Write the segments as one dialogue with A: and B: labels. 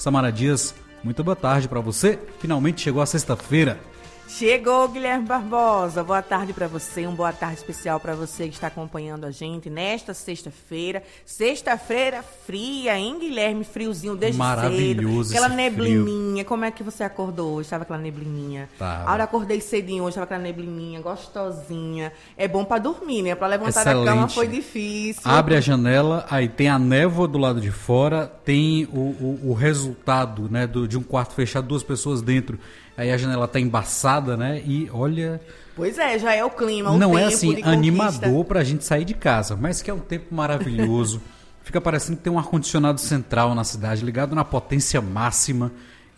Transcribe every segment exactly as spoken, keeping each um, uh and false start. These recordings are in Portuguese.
A: Samara Dias, muito boa tarde para você. Finalmente chegou a sexta-feira.
B: Chegou, Guilherme Barbosa. Boa tarde para você, uma boa tarde especial para você que está acompanhando a gente nesta sexta-feira. Sexta-feira fria, hein, Guilherme? Friozinho desde
A: Maravilhoso
B: cedo. Aquela
A: esse
B: neblininha.
A: frio.
B: Como é que você acordou hoje? Estava aquela neblininha.
A: Tava.
B: A hora acordei cedinho hoje, estava aquela neblininha gostosinha. É bom para dormir, né? Para levantar
A: Excelente.
B: da cama foi difícil.
A: Abre a janela, aí tem a névoa do lado de fora, tem o, o, o resultado, né, do, de um quarto fechado, duas pessoas dentro. Aí a janela tá embaçada, né? E olha...
B: Pois é, já é o clima, o
A: não
B: tempo
A: é assim,
B: de
A: animador pra gente sair de casa, mas que é um tempo maravilhoso. Fica parecendo que tem um ar-condicionado central na cidade, ligado na potência máxima.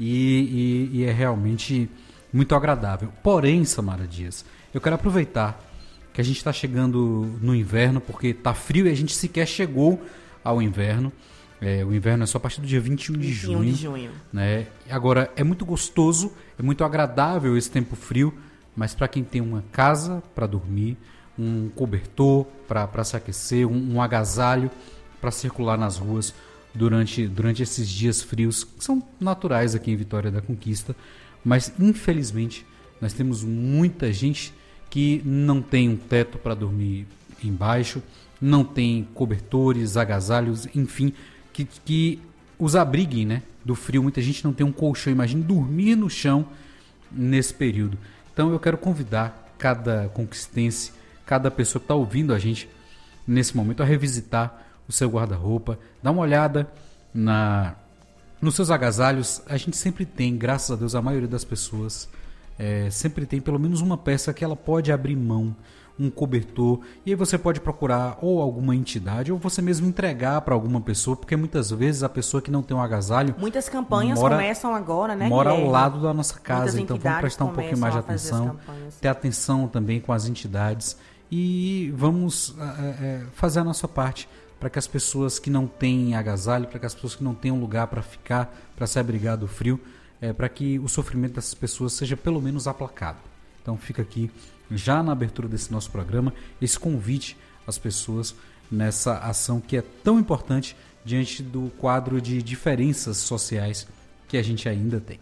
A: E, e, e é realmente muito agradável. Porém, Samara Dias, eu quero aproveitar que a gente está chegando no inverno, porque tá frio e a gente sequer chegou ao inverno. É, o inverno é só a partir do dia vinte e um de junho.
B: vinte e um de junho.
A: Né? Agora, é muito gostoso, é muito agradável esse tempo frio, mas para quem tem uma casa para dormir, um cobertor para se aquecer, um, um agasalho para circular nas ruas durante, durante esses dias frios, que são naturais aqui em Vitória da Conquista, mas infelizmente nós temos muita gente que não tem um teto para dormir embaixo, não tem cobertores, agasalhos, enfim... Que, que os abriguem, né, do frio. Muita gente não tem um colchão. Imagine dormir no chão nesse período. Então eu quero convidar cada conquistense, cada pessoa que está ouvindo a gente nesse momento a revisitar o seu guarda-roupa, dar uma olhada na, nos seus agasalhos. A gente sempre tem, graças a Deus, a maioria das pessoas é, sempre tem pelo menos uma peça que ela pode abrir mão, um cobertor, e aí você pode procurar ou alguma entidade ou você mesmo entregar para alguma pessoa, porque muitas vezes a pessoa que não tem um agasalho...
B: Muitas campanhas mora, começam agora, né,
A: mora
B: Guilherme?
A: ao lado da nossa casa,
B: Muitas
A: então vamos prestar um pouquinho mais de atenção, ter atenção também com as entidades e vamos é, é, fazer a nossa parte para que as pessoas que não têm agasalho, para que as pessoas que não têm um lugar para ficar, para se abrigar do frio, é, para que o sofrimento dessas pessoas seja pelo menos aplacado. Então fica aqui, já na abertura desse nosso programa, esse convite às pessoas nessa ação que é tão importante diante do quadro de diferenças sociais que a gente ainda tem.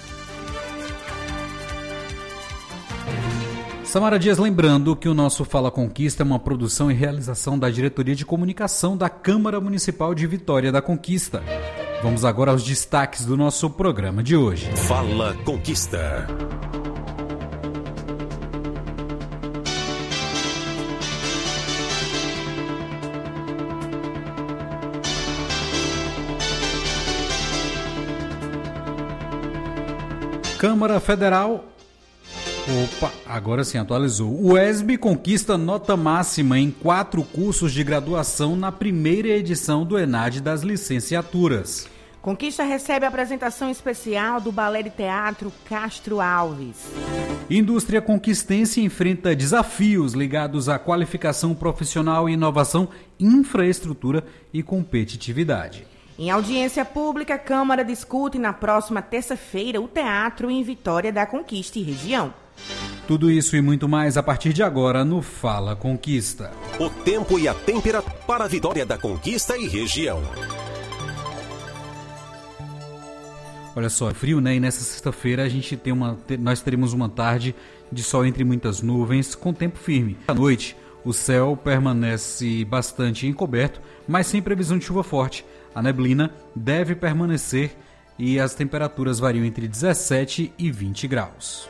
A: Samara Dias, lembrando que o nosso Fala Conquista é uma produção e realização da Diretoria de Comunicação da Câmara Municipal de Vitória da Conquista. Vamos agora aos destaques do nosso programa de hoje.
C: Fala Conquista.
A: Câmara Federal... Opa, agora sim, atualizou. O E S B conquista nota máxima em quatro cursos de graduação na primeira edição do ENAD das licenciaturas.
B: Conquista recebe a apresentação especial do Balé de Teatro Castro Alves.
A: Indústria conquistense enfrenta desafios ligados à qualificação profissional e inovação, infraestrutura e competitividade.
B: Em audiência pública, a Câmara discute na próxima terça-feira o teatro em Vitória da Conquista e região.
A: Tudo isso e muito mais a partir de agora no Fala Conquista.
C: O tempo e a temperatura para a Vitória da Conquista e região.
A: Olha só, é frio, né? E nessa sexta-feira a gente tem uma, nós teremos uma tarde de sol entre muitas nuvens com tempo firme. À noite, o céu permanece bastante encoberto, mas sem previsão de chuva forte. A neblina deve permanecer e as temperaturas variam entre dezessete e vinte graus.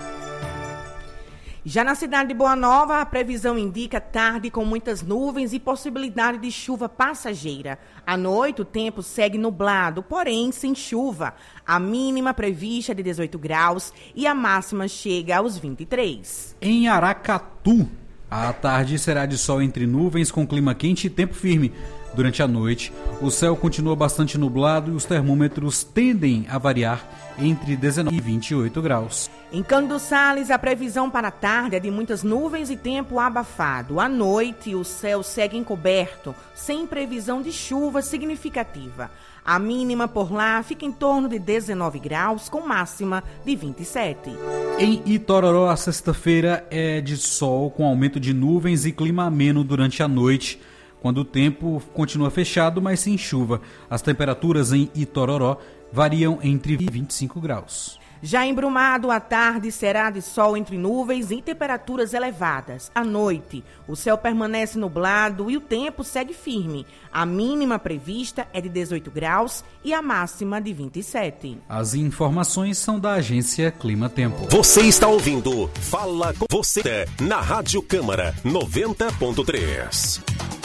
B: Já na cidade de Boa Nova, a previsão indica tarde com muitas nuvens e possibilidade de chuva passageira. À noite, o tempo segue nublado, porém sem chuva. A mínima prevista é de dezoito graus e a máxima chega aos vinte e três.
A: Em Aracatu, a tarde será de sol entre nuvens com clima quente e tempo firme. Durante a noite, o céu continua bastante nublado e os termômetros tendem a variar entre dezenove e vinte e oito graus.
B: Em Cândido Sales, a previsão para a tarde é de muitas nuvens e tempo abafado. À noite, o céu segue encoberto, sem previsão de chuva significativa. A mínima por lá fica em torno de dezenove graus, com máxima de vinte e sete.
A: Em Itororó, a sexta-feira é de sol, com aumento de nuvens e clima ameno durante a noite. quando o tempo continua fechado, mas sem chuva. As temperaturas em Itororó variam entre vinte e cinco graus.
B: Já em Brumado, à tarde será de sol entre nuvens e temperaturas elevadas. À noite, o céu permanece nublado e o tempo segue firme. A mínima prevista é de dezoito graus e a máxima de vinte e sete.
A: As informações são da agência Clima Tempo.
C: Você está ouvindo Fala com você na Rádio Câmara noventa ponto três.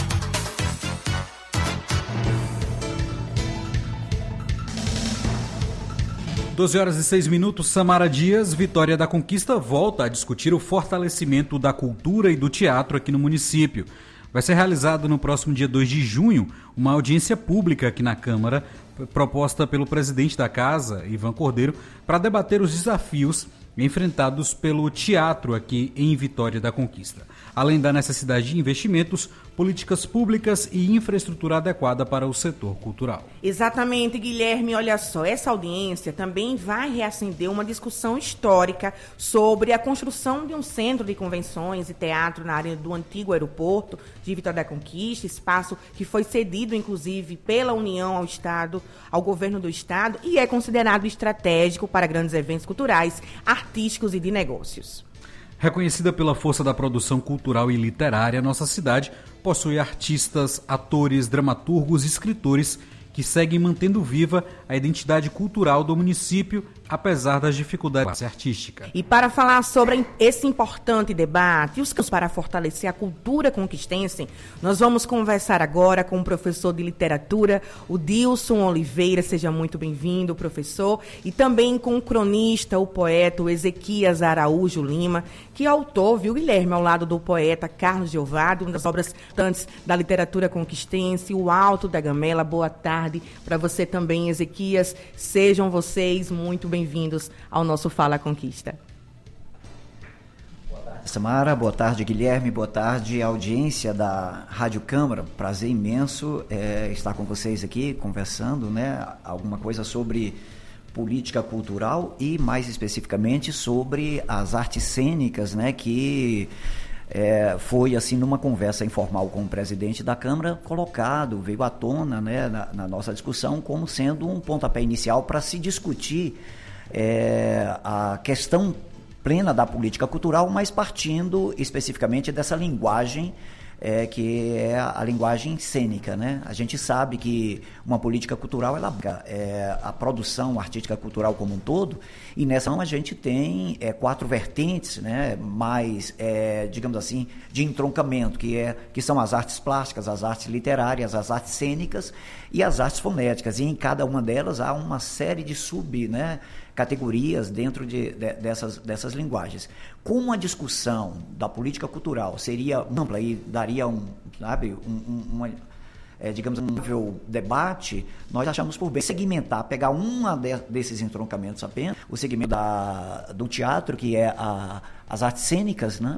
A: doze horas e seis minutos, Samara Dias. Vitória da Conquista volta a discutir o fortalecimento da cultura e do teatro aqui no município. Vai ser realizada no próximo dia dois de junho uma audiência pública aqui na Câmara, proposta pelo presidente da Casa, Ivan Cordeiro, para debater os desafios enfrentados pelo teatro aqui em Vitória da Conquista. Além da necessidade de investimentos, políticas públicas e infraestrutura adequada para o setor cultural.
B: Exatamente, Guilherme. Olha só, essa audiência também vai reacender uma discussão histórica sobre a construção de um centro de convenções e teatro na área do antigo aeroporto de Vitória da Conquista, espaço que foi cedido, inclusive, pela União ao Estado, ao governo do Estado, e é considerado estratégico para grandes eventos culturais, artísticos e de negócios.
A: Reconhecida pela força da produção cultural e literária, nossa cidade possui artistas, atores, dramaturgos e escritores que seguem mantendo viva a identidade cultural do município, apesar das dificuldades da classe artística.
B: E para falar sobre esse importante debate e os caminhos para fortalecer a cultura conquistense, nós vamos conversar agora com o professor de literatura, o Dilson Oliveira. Seja muito bem-vindo, professor. E também com o cronista, o poeta, o Ezequias Araújo Lima, que é autor, viu, Guilherme, ao lado do poeta Carlos Giovado, uma das obras importantes da literatura conquistense, O Alto da Gamela. Boa tarde para você também, Ezequias. Sejam vocês muito bem-vindos ao nosso Fala Conquista.
D: Boa tarde, Samara. Boa tarde, Guilherme. Boa tarde, audiência da Rádio Câmara. Prazer imenso é, estar com vocês aqui, conversando, né, alguma coisa sobre política cultural e, mais especificamente, sobre as artes cênicas, né, que É, foi assim numa conversa informal com o presidente da Câmara colocado, veio à tona, né, na, na nossa discussão como sendo um pontapé inicial para se discutir é, a questão plena da política cultural, mas partindo especificamente dessa linguagem é, que é a linguagem cênica, né? A gente sabe que uma política cultural ela é a produção artística cultural como um todo, e nessa a gente tem é, quatro vertentes, né? Mais, é, digamos assim, de entroncamento, que, é, que são as artes plásticas, as artes literárias, as artes cênicas e as artes fonéticas, e em cada uma delas há uma série de sub, né, categorias dentro de, de, dessas, dessas linguagens. Como a discussão da política cultural seria ampla e daria um, sabe, um, um, uma, é, digamos, um nível debate, nós achamos por bem segmentar, pegar uma de, desses entroncamentos apenas, o segmento da, do teatro, que é a, as artes cênicas, né?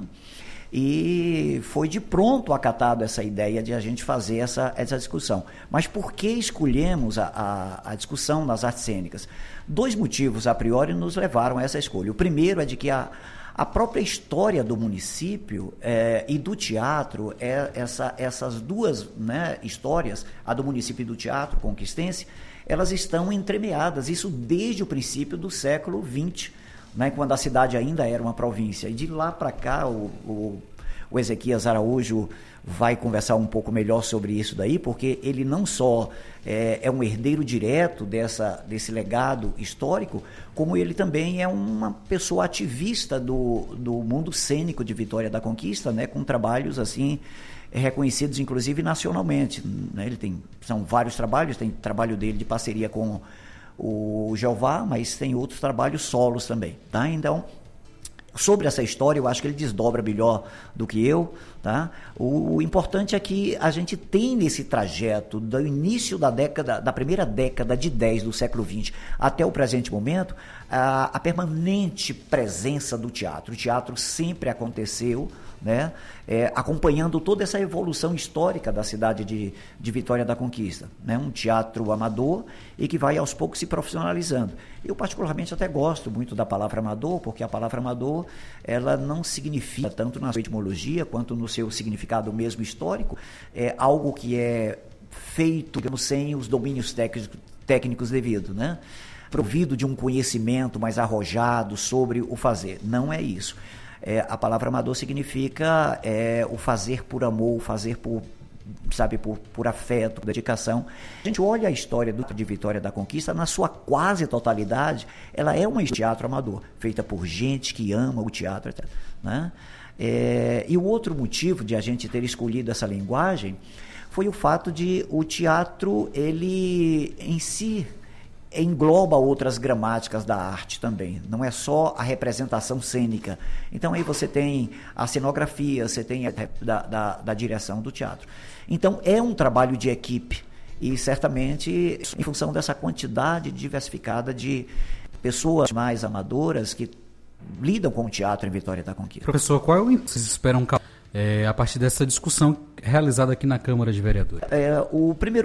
D: E foi de pronto acatado essa ideia de a gente fazer essa, essa discussão. Mas por que escolhemos a, a, a discussão das artes cênicas? Dois motivos, a priori, nos levaram a essa escolha. O primeiro é de que a, a própria história do município é, e do teatro, é essa, essas duas, né, histórias, a do município e do teatro conquistense, elas estão entremeadas, isso desde o princípio do século vinte, né, quando a cidade ainda era uma província. E de lá para cá, o, o, o Ezequias Araújo vai conversar um pouco melhor sobre isso daí, porque ele não só é, é um herdeiro direto dessa, desse legado histórico, como ele também é uma pessoa ativista do, do mundo cênico de Vitória da Conquista, né, com trabalhos assim reconhecidos, inclusive nacionalmente, né? Ele tem, são vários trabalhos, tem trabalho dele de parceria com o Jeová, mas tem outros trabalhos solos também, tá? Então, sobre essa história, eu acho que ele desdobra melhor do que eu, tá? O importante é que a gente tem nesse trajeto do início da década, da primeira década de dez do século vinte até o presente momento, a, a permanente presença do teatro. O teatro sempre aconteceu, né? É, acompanhando toda essa evolução histórica da cidade de, de Vitória da Conquista, né? Um teatro amador e que vai aos poucos se profissionalizando. Eu particularmente até gosto muito da palavra amador, porque a palavra amador amador, ela não significa, tanto na sua etimologia quanto no seu significado mesmo histórico, é algo que é feito sem os domínios técnicos, técnicos devidos, né? Provido de um conhecimento mais arrojado sobre o fazer. Não é isso. É, a palavra amador significa é, o fazer por amor, o fazer por, sabe, por, por afeto, por dedicação. A gente olha a história do, de Vitória da Conquista, na sua quase totalidade, ela é um teatro amador, feita por gente que ama o teatro, né? É, e o outro motivo de a gente ter escolhido essa linguagem foi o fato de o teatro, ele em si engloba outras gramáticas da arte também, não é só a representação cênica. Então aí você tem a cenografia, você tem a da, da, da direção do teatro. Então é um trabalho de equipe e certamente em função dessa quantidade diversificada de pessoas mais amadoras que lidam com o teatro em Vitória da Conquista.
A: Professor, qual é o impacto que vocês esperam é, a partir dessa discussão realizada aqui na Câmara de Vereadores?
D: É, o primeiro